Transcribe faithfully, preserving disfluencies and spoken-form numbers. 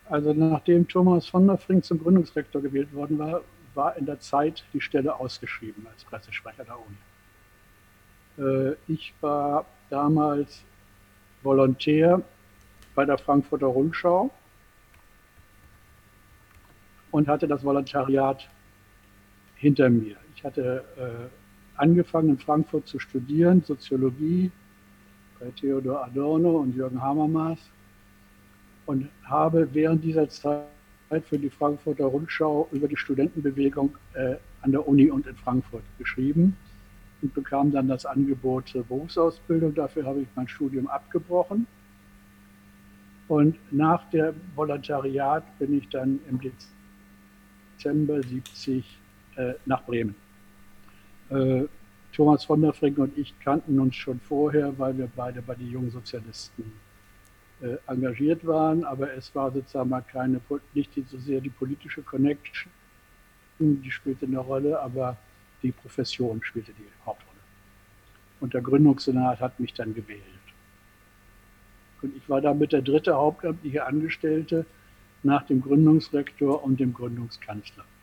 Also nachdem Thomas von der Frink zum Gründungsrektor gewählt worden war, war in der Zeit die Stelle ausgeschrieben als Pressesprecher der Uni. Ich war damals Volontär bei der Frankfurter Rundschau und hatte das Volontariat hinter mir. Ich hatte äh, angefangen in Frankfurt zu studieren, Soziologie bei Theodor Adorno und Jürgen Habermas und habe während dieser Zeit für die Frankfurter Rundschau über die Studentenbewegung äh, an der Uni und in Frankfurt geschrieben und bekam dann das Angebot zur Berufsausbildung. Dafür habe ich mein Studium abgebrochen. Und nach dem Volontariat bin ich dann im Dezember siebzig äh, nach Bremen. Äh, Thomas von der Frink und ich kannten uns schon vorher, weil wir beide bei den Jungen Sozialisten äh, engagiert waren, aber es war sozusagen mal keine, nicht so sehr die politische Connection, die spielte eine Rolle, aber die Profession spielte die Hauptrolle. Und der Gründungssenat hat mich dann gewählt. Und ich war damit der dritte hauptamtliche Angestellte nach dem Gründungsrektor und dem Gründungskanzler.